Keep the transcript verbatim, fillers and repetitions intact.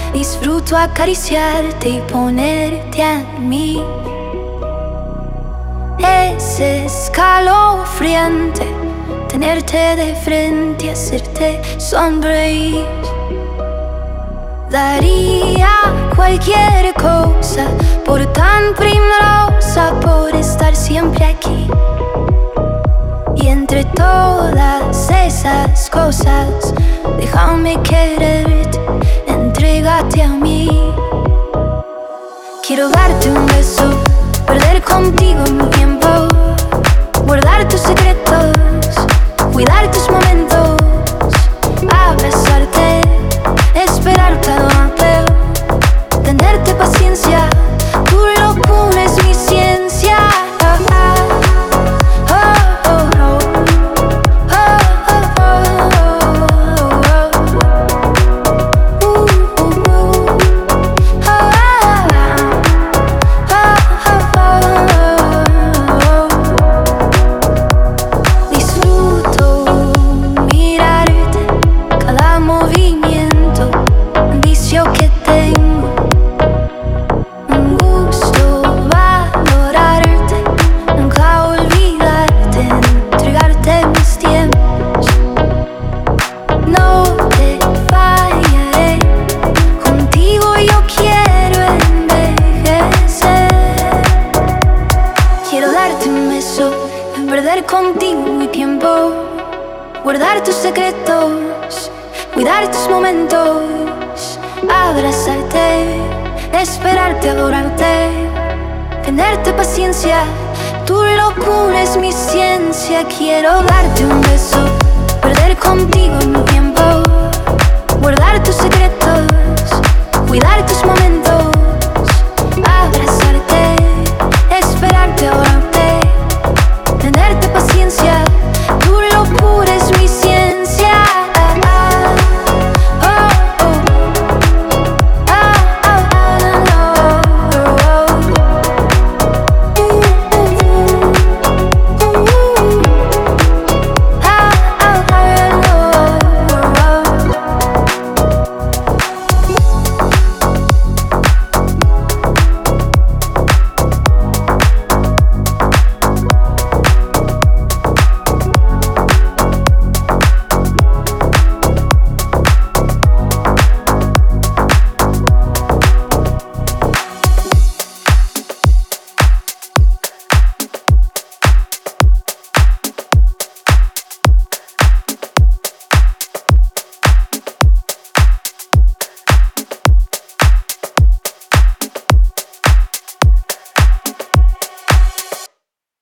Disfruto acariciarte y ponerte a mí. Es escalofriante tenerte de frente y hacerte sonreír. Daría cualquier cosa por tan primorosa, por estar siempre aquí. Y entre todas esas cosas, déjame quererte, entrégate a mí. Quiero darte un beso, perder contigo mi tiempo, guardar tus secretos, cuidar tus momentos, abrazarte, esperarte, adorarte, tenerte paciencia. Tu locura es mi ciencia. Perder contigo mi tiempo, guardar tus secretos, cuidar tus momentos, abrazarte, esperarte, adorarte, tenerte paciencia. Tu locura es mi ciencia. Quiero darte un beso, perder contigo mi tiempo, guardar tus secretos, cuidar tus momentos.